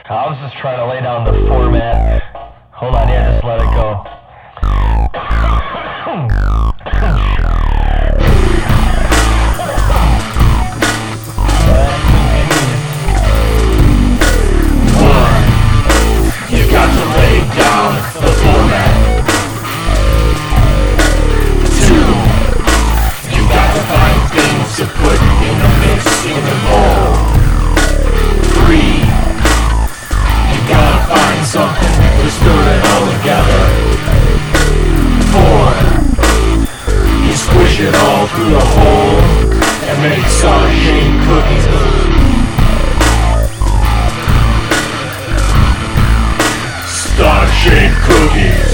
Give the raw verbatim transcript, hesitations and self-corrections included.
I was just trying to lay down the format. Hold on, yeah, just let it go. One, you got to lay down the format. Two, you got to find things to put in the mix in the bowl. Three, you gotta find something to stir it all together. Four, you squish it all through the hole and make star-shaped cookies. Star-shaped cookies.